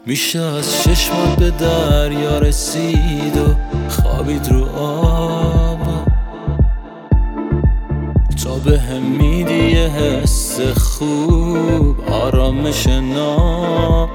میشه از چشمات به دریا رسید و خوابید رو آب تا به هم میدی یه حس خوب آرامش ناب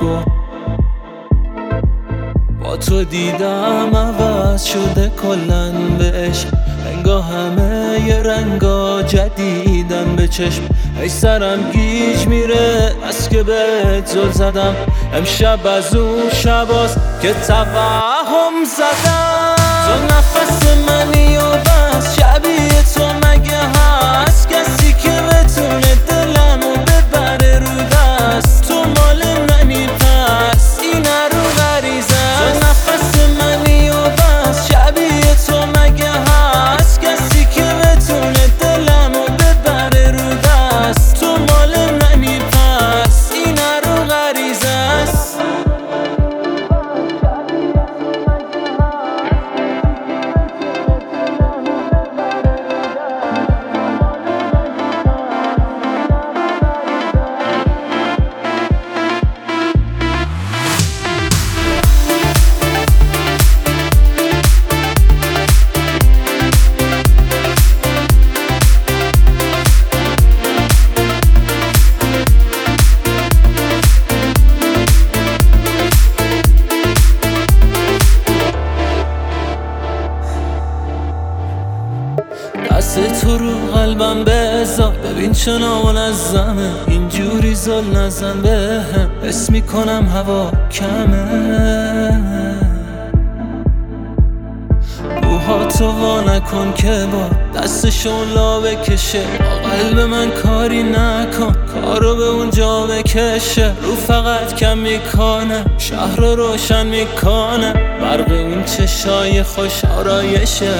با تو دیدم عوض شده کلن به عشق رنگا همه یه رنگا جدیدن به چشم ای سرم گیج میره از که بهت زل زدم امشب از اون شباست که توهم زدم تو نفس منی و بس شبیه تو مگه هست کسی که بتونه دلمو ببره رو دست تو مال منی پس این رو غریزه تو نفس منی و بس شبیه تو مگه هست کسی که بتونه دلمو ببره رو دست تو مال منی پس این رو غریزه است دست تو رو قلبم بذار ببین چه نامنظمه اینجوری زل نزن به هم حس میکنم هوا کمه روحاتو وا نکن که با دستشون لا بکشه با قلب من کاری نکن کارو به اونجا بکشه رو فقط کم میکنه شهر رو روشن میکنه برق اون چشای خوش آرایشه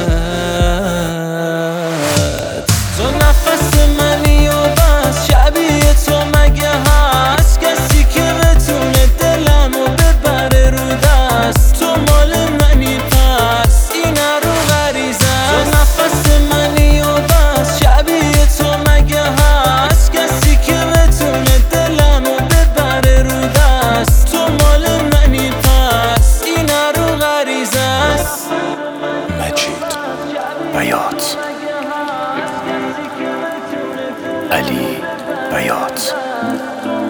تو نفس منی و بس شبیه تو مگه هست کسی که بتونه دلمو ببره رو دست تو مال منی پس این رو غریزه تو نفس منی و بس شبیه تو مگه هست کسی که بتونه دلمو ببره رو دست تو مال منی پس این رو غریزه است مجید بیات علی بیات